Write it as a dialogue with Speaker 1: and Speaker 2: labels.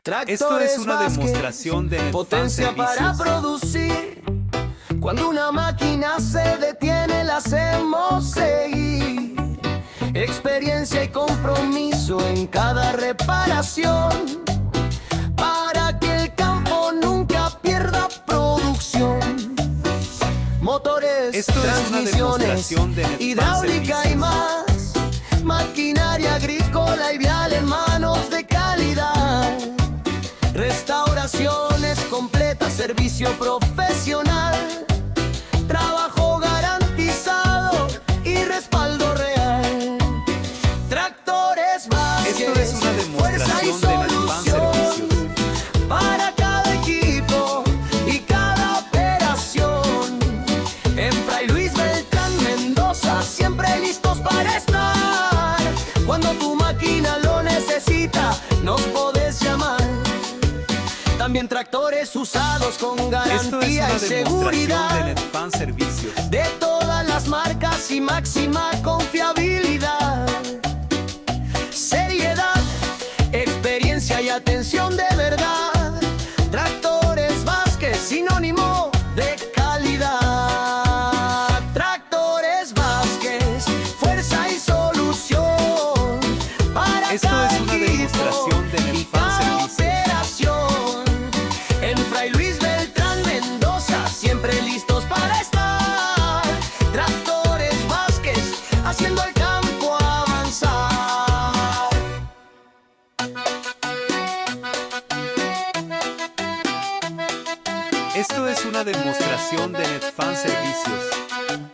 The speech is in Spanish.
Speaker 1: Esto es
Speaker 2: Tractores
Speaker 1: una
Speaker 2: Vázquez,
Speaker 1: demostración de Netfan
Speaker 2: potencia para
Speaker 1: Servicios.
Speaker 2: producir. Cuando una máquina se detiene, la hacemos seguir. Experiencia y compromiso en cada reparación, para que el campo nunca pierda producción. Motores,
Speaker 1: Esto es una
Speaker 2: transmisiones,
Speaker 1: demostración de Netfan
Speaker 2: hidráulica y
Speaker 1: Servicios.
Speaker 2: más. Maquinaria agrícola y vial en manos de calidad. Restauraciones completas, servicio profesional. Trabajo garantizado y respaldo real. Tractores
Speaker 1: Esto
Speaker 2: Vázquez,
Speaker 1: es una
Speaker 2: fuerza y
Speaker 1: demostración de Netfan
Speaker 2: solución
Speaker 1: Servicios.
Speaker 2: para cada equipo y cada operación. En Fray Luis Beltrán Mendoza, siempre listos para estar. Cuando tu máquina lo necesita, nos podés llamar. También tractores usados con
Speaker 1: Esto es
Speaker 2: garantía
Speaker 1: una
Speaker 2: y
Speaker 1: demostración
Speaker 2: seguridad,
Speaker 1: de Netfan Servicios.
Speaker 2: de todas las marcas y máxima confiabilidad. Seriedad, experiencia y atención de verdad. Tractores Vázquez, sinónimo de calidad. Tractores Vázquez, fuerza y solución para
Speaker 1: Esto
Speaker 2: cada
Speaker 1: es una
Speaker 2: equipo
Speaker 1: demostración de
Speaker 2: y
Speaker 1: Netfan
Speaker 2: cada
Speaker 1: Servicios.
Speaker 2: operación. En Fray Luis Beltrán Mendoza, siempre listos para estar. Tractores Vázquez, haciendo el campo avanzar.
Speaker 1: Esto es una demostración de Netfan Servicios.